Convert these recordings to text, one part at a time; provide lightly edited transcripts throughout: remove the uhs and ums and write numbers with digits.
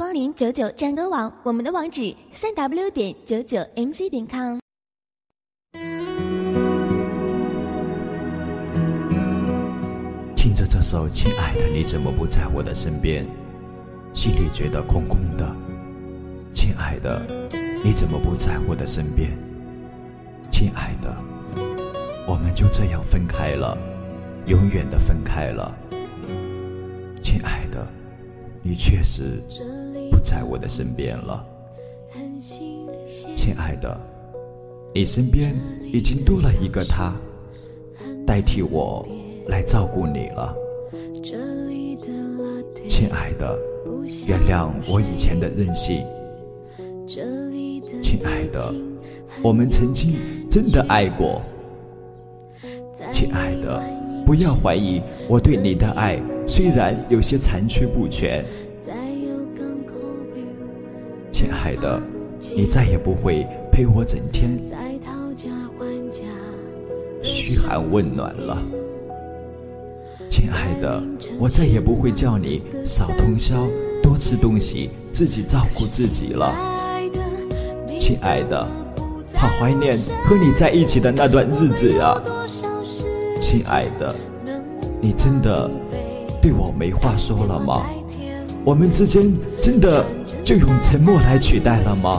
光临99战歌网，我们的网址3w.99mc.com。 听着这首《亲爱的你怎么不在我的身边》，心里觉得空空的。亲爱的，你怎么不在我的身边？亲爱的，我们就这样分开了，永远的分开了。亲爱的，你确实不在我的身边了。亲爱的，你身边已经多了一个他，代替我来照顾你了。亲爱的，原谅我以前的任性。亲爱的，我们曾经真的爱过。亲爱的，不要怀疑我对你的爱，虽然有些残缺不全。亲爱的，你再也不会陪我整天嘘寒问暖了。亲爱的，我再也不会叫你少通宵，多吃东西，自己照顾自己了。亲爱的，好怀念和你在一起的那段日子呀。亲爱的，你真的对我没话说了吗？我们之间真的就用沉默来取代了吗？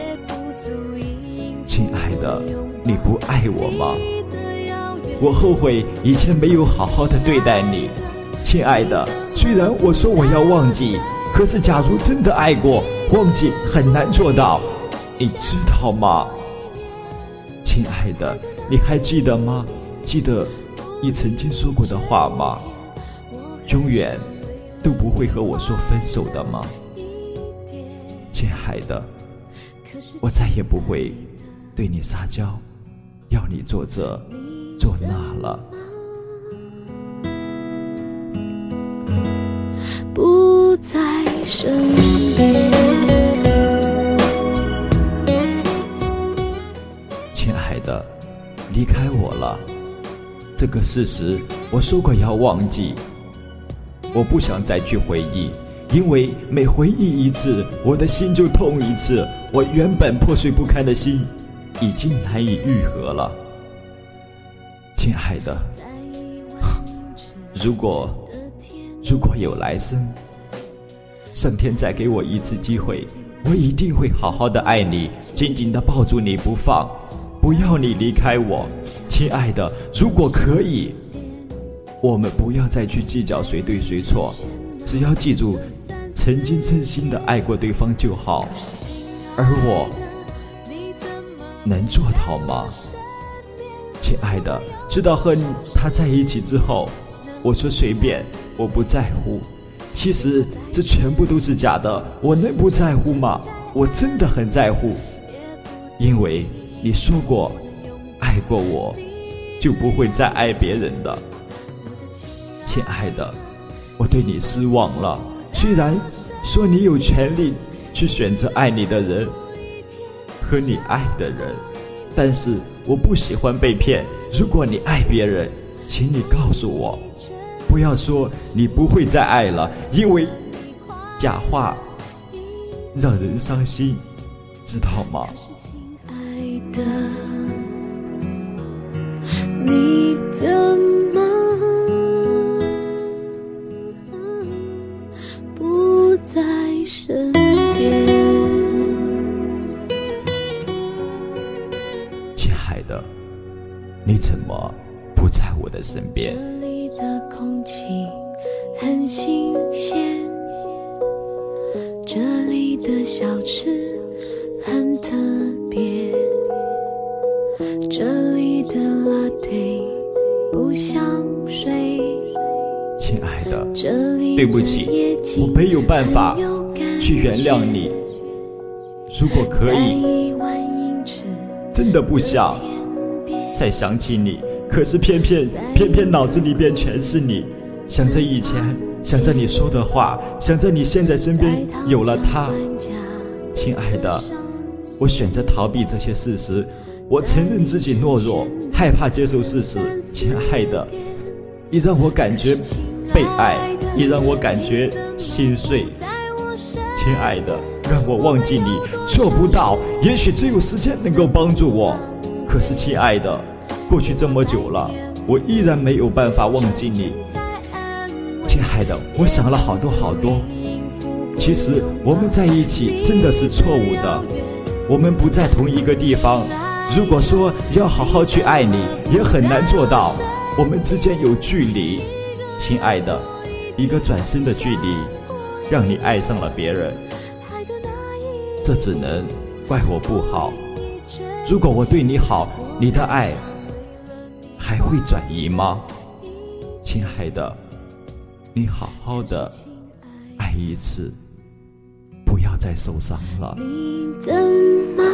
亲爱的，你不爱我吗？我后悔以前没有好好的对待你。亲爱的，虽然我说我要忘记，可是假如真的爱过，忘记很难做到，你知道吗？亲爱的，你还记得吗？记得你曾经说过的话吗？永远都不会和我说分手的吗？亲爱的，我再也不会对你撒娇，要你做这做那了。 不在身边。 亲爱的，离开我了，这个事实我说过要忘记。我不想再去回忆，因为每回忆一次，我的心就痛一次。我原本破碎不堪的心已经难以愈合了。亲爱的，如果有来生，上天再给我一次机会，我一定会好好的爱你，紧紧的抱住你不放，不要你离开我。亲爱的，如果可以，我们不要再去计较谁对谁错，只要记住曾经真心的爱过对方就好。而我能做到吗？亲爱的，知道和他在一起之后，我说随便，我不在乎，其实这全部都是假的。我能不在乎吗？我真的很在乎，因为你说过爱过我就不会再爱别人的。亲爱的，我对你失望了。虽然说你有权利去选择爱你的人和你爱的人，但是我不喜欢被骗。如果你爱别人，请你告诉我，不要说你不会再爱了，因为假话让人伤心，知道吗？ 亲爱的，你怎么不在身边？ 亲爱的，你怎么不在我的身边？ 这里的空气很新鲜，这里的小吃很特别，这里的 latte 不像水。 亲爱的， 这里对不起，我没有办法去原谅你。如果可以，真的不想再想起你，可是偏偏脑子里边全是你，想着以前，想着你说的话，想着你现在身边有了他。亲爱的，我选择逃避这些事实，我承认自己懦弱，害怕接受事实。亲爱的，你让我感觉被爱，也让我感觉心碎。 亲爱的，让我忘记你，做不到，也许只有时间能够帮助我。可是亲爱的，过去这么久了，我依然没有办法忘记你。亲爱的，我想了好多好多，其实我们在一起真的是错误的，我们不在同一个地方，如果说要好好去爱你，也很难做到，我们之间有距离。亲爱的，一个转身的距离，让你爱上了别人，这只能怪我不好。如果我对你好，你的爱还会转移吗？亲爱的，你好好的爱一次，不要再受伤了。 你的梦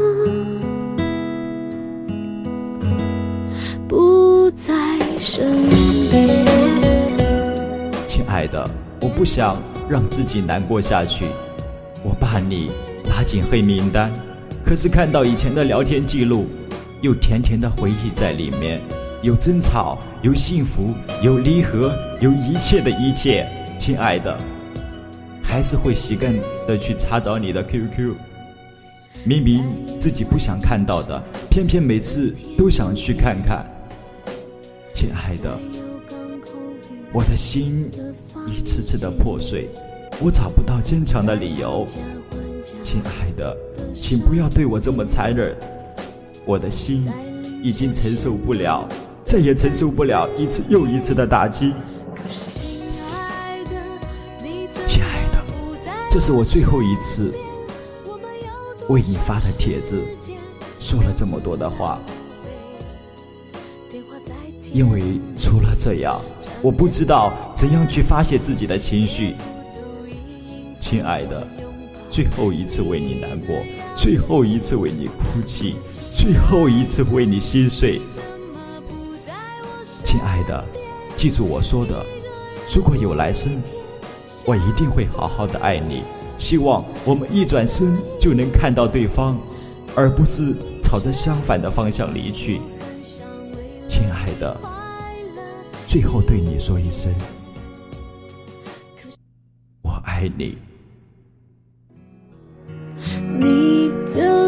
不在身边。 亲爱的，我不想让自己难过下去，我把你拉进黑名单，可是看到以前的聊天记录，有甜甜的回忆在里面，有争吵，有幸福，有离合，有一切的一切。亲爱的，还是会习惯的去查找你的 QQ， 明明自己不想看到的，偏偏每次都想去看看。亲爱的，我的心一次次的破碎，我找不到坚强的理由。亲爱的，请不要对我这么残忍，我的心已经承受不了，再也承受不了一次又一次的打击。亲爱的，这是我最后一次为你发的帖子，说了这么多的话，因为除了这样，我不知道怎样去发泄自己的情绪。亲爱的，最后一次为你难过，最后一次为你哭泣，最后一次为你心碎。亲爱的，记住我说的，如果有来生，我一定会好好的爱你，希望我们一转身就能看到对方，而不是朝着相反的方向离去。亲爱的，最后对你说一声，我爱你。 你的